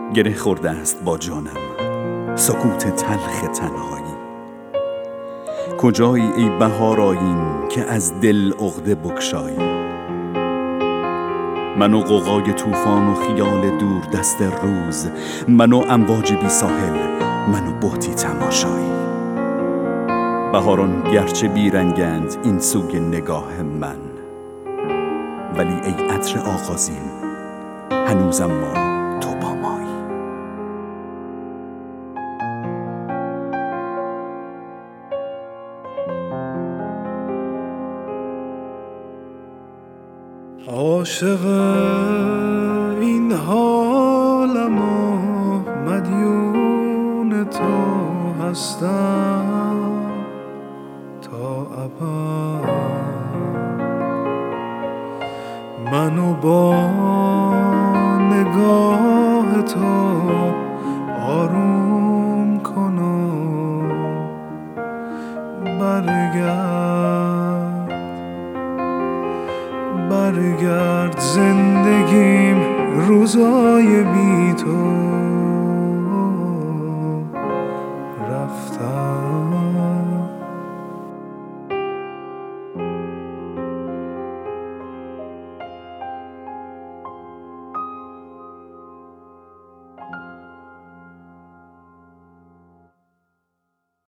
گره خورده است با جانم سکوت تلخ تنهایی. کجایی ای بهار آیین که از دل عقده بگشایی؟ من و غوغای طوفان و خیال دور دست روز، من و امواج بی ساحل، من و بهتی تماشایی. بهاران گرچه بیرنگند این سوی نگاه من، ولی ای عطر آغازین هنوزم ما تو با مایی. عاشق این حالم و مدیون تو هستم تا ابد. منو با نگاه تو آروم کن و برگرد زندگیم روزای بی تو.